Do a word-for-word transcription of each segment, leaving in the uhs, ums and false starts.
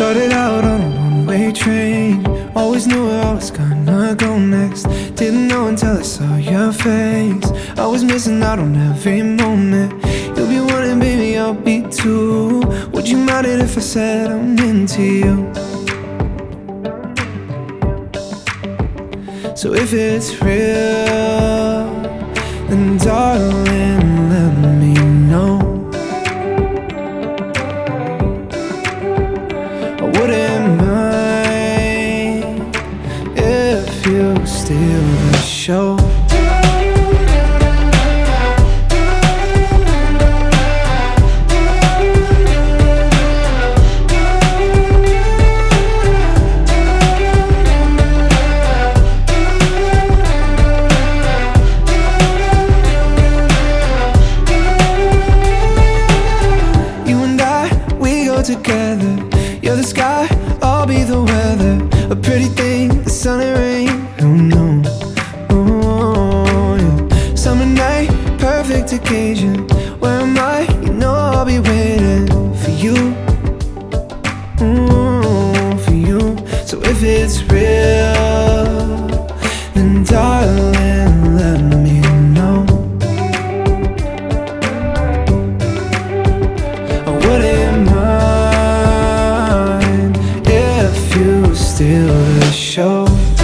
Started out on a one-way train, always knew where I was gonna go next. Didn't know until I saw your face. I was missing out on every moment. You'll be one and baby, I'll be two. Would you mind it if I said I'm into you? So if it's real, then darling, let me know. I wouldn't mind if you steal the show. Together, you're the sky, I'll be the weather. A pretty thing, the sun and rain. Oh no, oh yeah. Summer night, perfect occasion. Where am I? You know I'll be waiting for you, oh, for you. So if it's real, then darling, let me know. I wouldn't mind steal the show.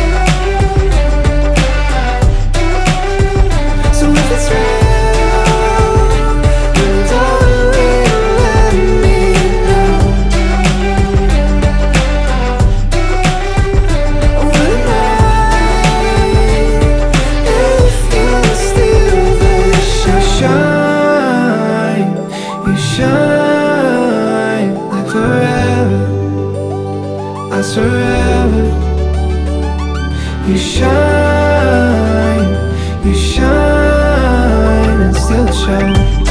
So if it's real, then darling, let me know. I wouldn't mind if you steal the show. Shine, you shine like forever. I forever. You shine, you shine and steal the show.